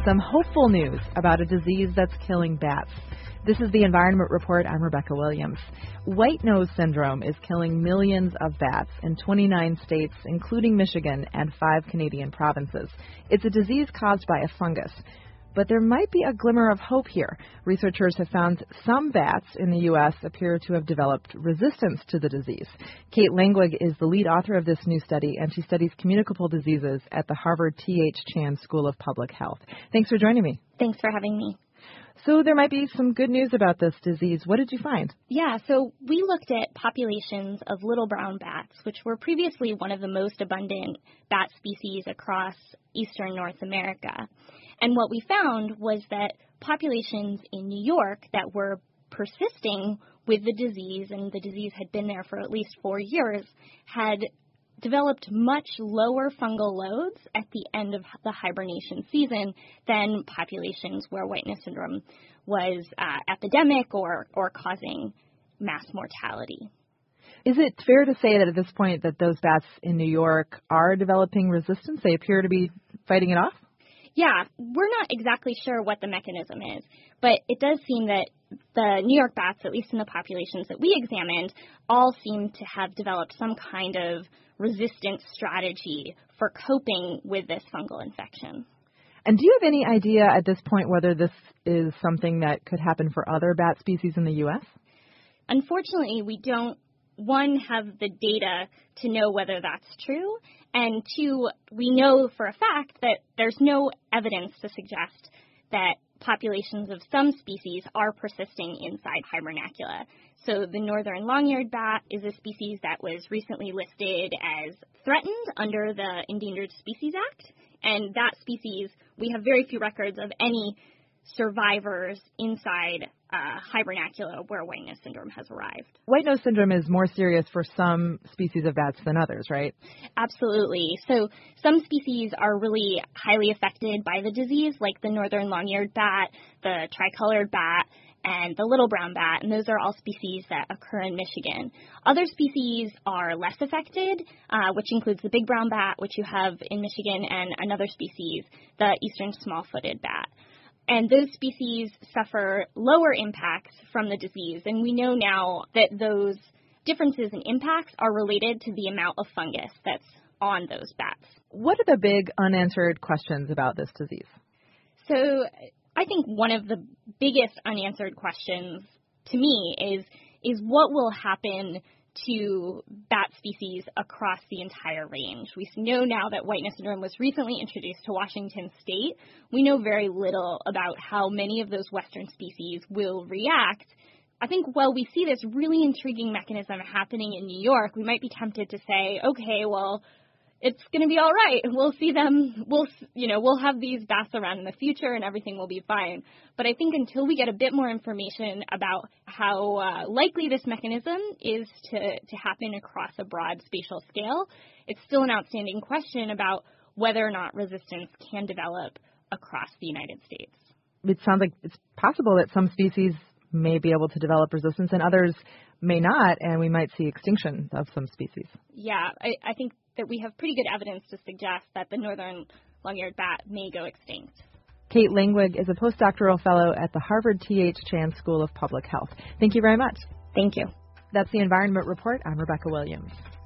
some hopeful news about a disease that's killing bats. This is the Environment Report. I'm Rebecca Williams. White nose syndrome is killing millions of bats in 29 states, including Michigan and 5 Canadian provinces. It's a disease caused by a fungus. But there might be a glimmer of hope here. Researchers have found some bats in the U.S. appear to have developed resistance to the disease. Kate Langwig is the lead author of this new study, and she studies communicable diseases at the Harvard T.H. Chan School of Public Health. Thanks for joining me. Thanks for having me. So there might be some good news about this disease. What did you find? Yeah, so we looked at populations of little brown bats, which were previously one of the most abundant bat species across eastern North America. And what we found was that populations in New York that were persisting with the disease, and the disease had been there for at least 4 years, had developed much lower fungal loads at the end of the hibernation season than populations where whiteness syndrome was epidemic or causing mass mortality. Is it fair to say that at this point that those bats in New York are developing resistance? They appear to be fighting it off? Yeah, we're not exactly sure what the mechanism is, but it does seem that the New York bats, at least in the populations that we examined, all seem to have developed some kind of resistance strategy for coping with this fungal infection. And do you have any idea at this point whether this is something that could happen for other bat species in the U.S.? Unfortunately, we don't, one, have the data to know whether that's true, and 2, we know for a fact that there's no evidence to suggest that populations of some species are persisting inside hibernacula. So the northern long-eared bat is a species that was recently listed as threatened under the Endangered Species Act, and that species, we have very few records of any survivors inside hibernacula where whiteness syndrome has arrived. White nose syndrome is more serious for some species of bats than others, right? Absolutely. So some species are really highly affected by the disease, like the northern long-eared bat, the tricolored bat, and the little brown bat, and those are all species that occur in Michigan. Other species are less affected, which includes the big brown bat, which you have in Michigan, and another species, the eastern small-footed bat. And those species suffer lower impacts from the disease. And we know now that those differences in impacts are related to the amount of fungus that's on those bats. What are the big unanswered questions about this disease? So I think one of the biggest unanswered questions to me is what will happen to bat species across the entire range. We know now that whiteness syndrome was recently introduced to Washington state. We know very little about how many of those western species will react. I think while we see this really intriguing mechanism happening in New York, we might be tempted to say, okay, well, it's going to be all right. We'll see them. We'll have these bats around in the future and everything will be fine. But I think until we get a bit more information about how likely this mechanism is to happen across a broad spatial scale, it's still an outstanding question about whether or not resistance can develop across the United States. It sounds like it's possible that some species may be able to develop resistance and others may not, and we might see extinction of some species. Yeah, I think that we have pretty good evidence to suggest that the northern long-eared bat may go extinct. Kate Langwig is a postdoctoral fellow at the Harvard T.H. Chan School of Public Health. Thank you very much. Thank you. That's the Environment Report. I'm Rebecca Williams.